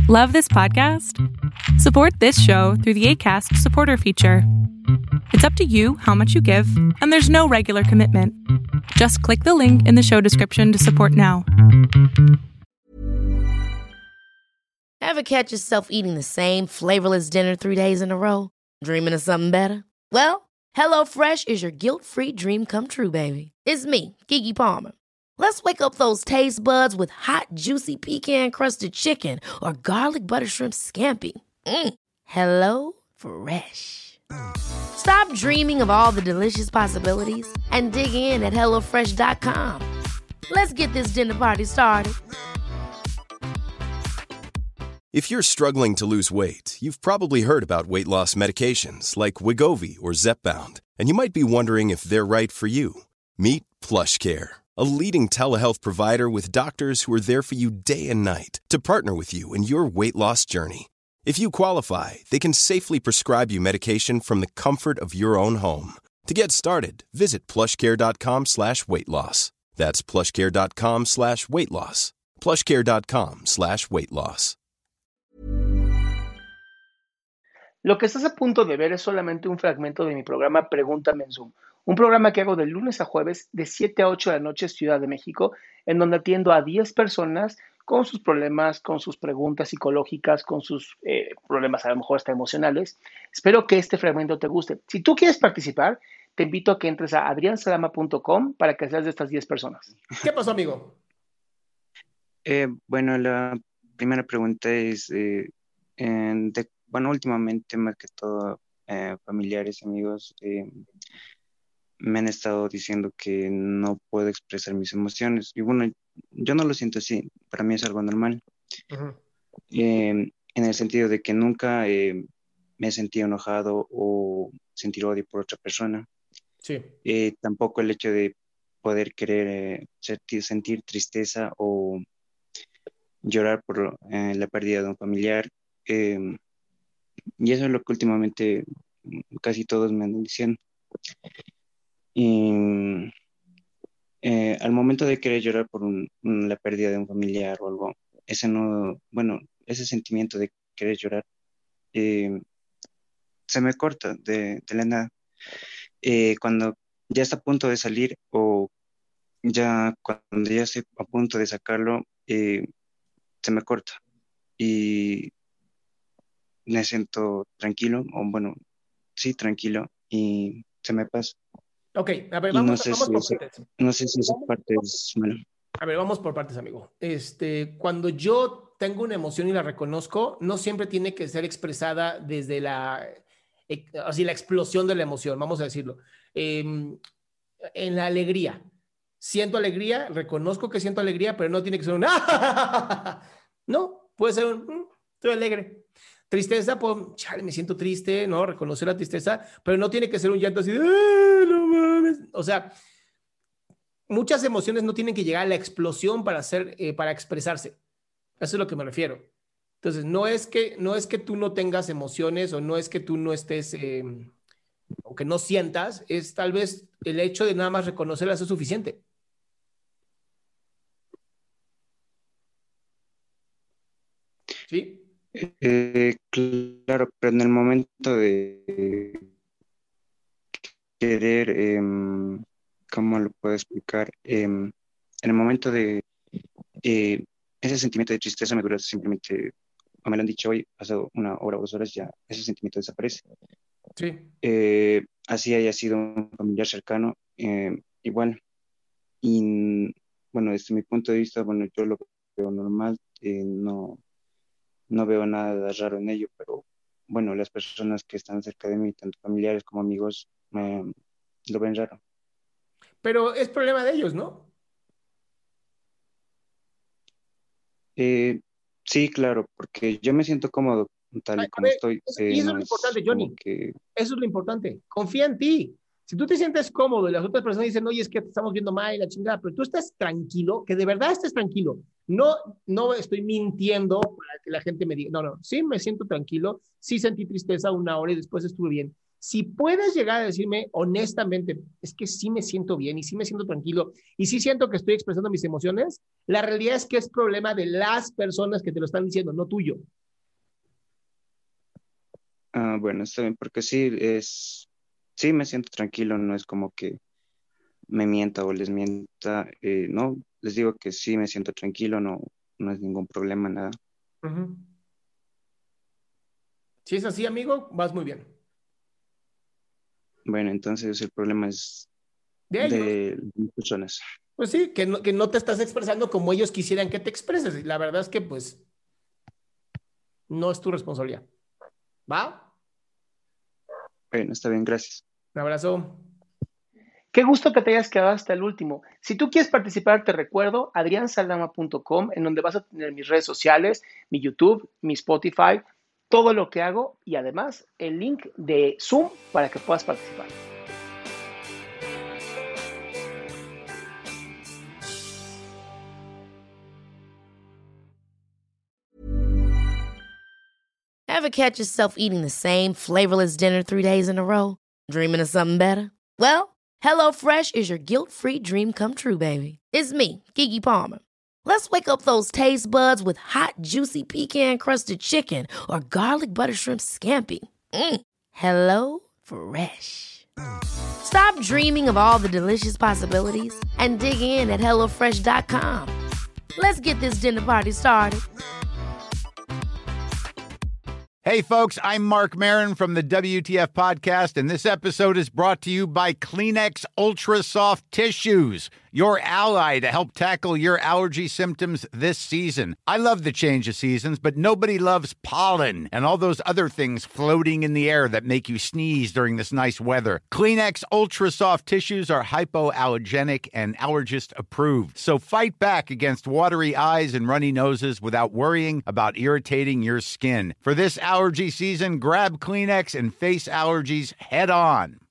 Love this podcast? Support this show through the Acast supporter feature. It's up to you how much you give, and there's no regular commitment. Just click the link in the show description to support now. Ever catch yourself eating the same flavorless dinner 3 days in a row? Dreaming of something better? Well, HelloFresh is your guilt-free dream come true, baby. It's me, Keke Palmer. Let's wake up those taste buds with hot, juicy pecan-crusted chicken or garlic butter shrimp scampi. Hello Fresh. Stop dreaming of all the delicious possibilities and dig in at HelloFresh.com. Let's get this dinner party started. If you're struggling to lose weight, you've probably heard about weight loss medications like Wegovy or Zepbound, and you might be wondering if they're right for you. Meet PlushCare, a leading telehealth provider with doctors who are there for you day and night to partner with you in your weight loss journey. If you qualify, they can safely prescribe you medication from the comfort of your own home. To get started, visit plushcare.com/weightloss. That's plushcare.com/weightloss. plushcare.com/weightloss. Lo que estás a punto de ver es solamente un fragmento de mi programa Pregúntame en Zoom, un programa que hago de lunes a jueves de 7 a 8 de la noche Ciudad de México, en donde atiendo a 10 personas con sus problemas, con sus preguntas psicológicas, con sus problemas a lo mejor hasta emocionales. Espero que este fragmento te guste. Si tú quieres participar, te invito a que entres a adriansalama.com para que seas de estas 10 personas. ¿Qué pasó, amigo? Bueno, la primera pregunta es, últimamente más que todo familiares, amigos, me han estado diciendo que no puedo expresar mis emociones. Y bueno, yo no lo siento así, para mí es algo normal. Uh-huh. En el sentido de que nunca me he sentido enojado o sentir odio por otra persona. Sí. Tampoco el hecho de poder querer sentir tristeza o llorar por la pérdida de un familiar. Y eso es lo que últimamente casi todos me andan diciendo. Y al momento de querer llorar por la pérdida de un familiar o algo, ese sentimiento de querer llorar se me corta de la nada. Cuando ya está a punto de salir o ya cuando ya estoy a punto de sacarlo, se me corta y me siento tranquilo, tranquilo, y se me pasa. Ok, a ver, vamos por partes. No sé si esa parte es mala. A ver, vamos por partes, amigo. Cuando yo tengo una emoción y la reconozco, no siempre tiene que ser expresada desde la explosión de la emoción, vamos a decirlo. En la alegría. Siento alegría, reconozco que siento alegría, pero no tiene que ser un no, puede ser un estoy alegre. Tristeza, pues, me siento triste, ¿no? Reconocer la tristeza, pero no tiene que ser un llanto así de, no mames. O sea, muchas emociones no tienen que llegar a la explosión para expresarse. Eso es lo que me refiero. Entonces, no es que tú no tengas emociones o no es que tú no estés, o que no sientas, es tal vez el hecho de nada más reconocerlas es suficiente. ¿Sí? Claro, pero en el momento de querer, ¿cómo lo puedo explicar? En el momento de ese sentimiento de tristeza me dura simplemente, o me lo han dicho hoy, pasado 1 hora o 2 horas, ya ese sentimiento desaparece. Sí. Así haya sido un familiar cercano, igual. Y bueno, desde mi punto de vista, bueno, yo lo veo normal, no veo nada raro en ello, pero bueno, las personas que están cerca de mí, tanto familiares como amigos, lo ven raro. Pero es problema de ellos, ¿no? Sí, claro, porque yo me siento cómodo tal y como estoy. Y eso es lo importante, Johnny. Eso es lo importante. Confía en ti. Si tú te sientes cómodo y las otras personas dicen, oye, es que te estamos viendo mal y la chingada, pero tú estás tranquilo, que de verdad estés tranquilo. No estoy mintiendo para que la gente me diga, no, sí me siento tranquilo, sí sentí tristeza 1 hora y después estuve bien. Si puedes llegar a decirme honestamente, es que sí me siento bien y sí me siento tranquilo y sí siento que estoy expresando mis emociones, la realidad es que es problema de las personas que te lo están diciendo, no tuyo. Bueno, está bien, porque sí me siento tranquilo, no es como que me mienta o les mienta, no, les digo que sí me siento tranquilo, no es ningún problema, nada. Uh-huh. Si es así, amigo, vas muy bien. Bueno, entonces el problema es De ellos. de las personas. Pues sí, que no te estás expresando como ellos quisieran que te expreses. Y la verdad es que, pues, no es tu responsabilidad. ¿Va? Bueno, está bien, gracias. Un abrazo. Qué gusto que te hayas quedado hasta el último. Si tú quieres participar, te recuerdo adriansaldama.com, en donde vas a tener mis redes sociales, mi YouTube, mi Spotify, todo lo que hago y además el link de Zoom para que puedas participar. Ever catch yourself eating the same flavorless dinner 3 days in a row? Dreaming of something better? Well, HelloFresh is your guilt-free dream come true, baby. It's me, Keke Palmer. Let's wake up those taste buds with hot, juicy pecan-crusted chicken or garlic butter shrimp scampi. Hello Fresh. Stop dreaming of all the delicious possibilities and dig in at HelloFresh.com. Let's get this dinner party started. Hey, folks, I'm Mark Maron from the WTF Podcast, and this episode is brought to you by Kleenex Ultra Soft Tissues, your ally to help tackle your allergy symptoms this season. I love the change of seasons, but nobody loves pollen and all those other things floating in the air that make you sneeze during this nice weather. Kleenex Ultra Soft Tissues are hypoallergenic and allergist approved, so fight back against watery eyes and runny noses without worrying about irritating your skin. For this allergy season, grab Kleenex and face allergies head on.